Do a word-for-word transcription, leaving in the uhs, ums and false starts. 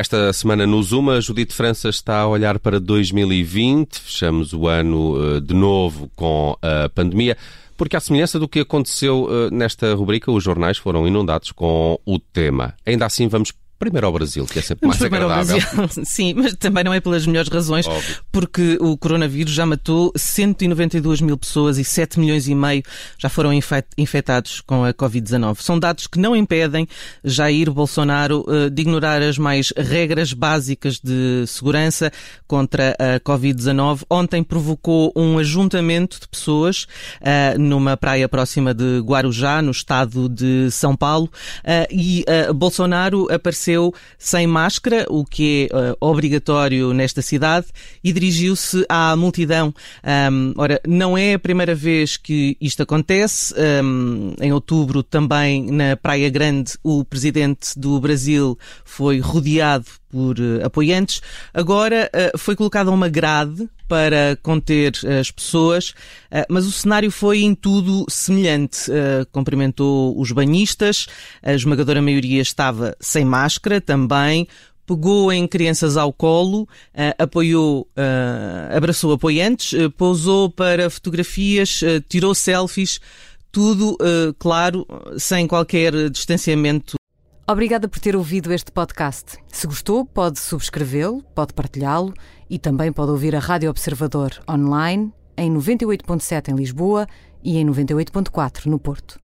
Esta semana no Zoom, a Judite França está a olhar para dois mil e vinte. Fechamos o ano de novo com a pandemia, porque à semelhança do que aconteceu nesta rubrica, os jornais foram inundados com o tema. Ainda assim, vamos primeiro ao Brasil, que é sempre mais primeiro agradável. Ao Brasil. Sim, mas também não é pelas melhores razões, Óbvio. Porque o coronavírus já matou cento e noventa e duas mil pessoas e sete milhões e meio já foram infectados com a covid dezanove. São dados que não impedem Jair Bolsonaro uh, de ignorar as mais regras básicas de segurança contra a covid dezanove. Ontem provocou um ajuntamento de pessoas uh, numa praia próxima de Guarujá, no estado de São Paulo, uh, e uh, Bolsonaro apareceu sem máscara, o que é uh, obrigatório nesta cidade, e dirigiu-se à multidão. Um, ora, não é a primeira vez que isto acontece. Um, em outubro, também na Praia Grande, o presidente do Brasil foi rodeado por uh, apoiantes. Agora uh, foi colocada uma grade para conter uh, as pessoas, uh, mas o cenário foi em tudo semelhante. Uh, cumprimentou os banhistas, a esmagadora maioria estava sem máscara também, pegou em crianças ao colo, uh, apoiou, uh, abraçou apoiantes, uh, pousou para fotografias, uh, tirou selfies, tudo, uh, claro, sem qualquer distanciamento. Obrigada por ter ouvido este podcast. Se gostou, pode subscrevê-lo, pode partilhá-lo e também pode ouvir a Rádio Observador online em noventa e oito ponto sete em Lisboa e em noventa e oito ponto quatro no Porto.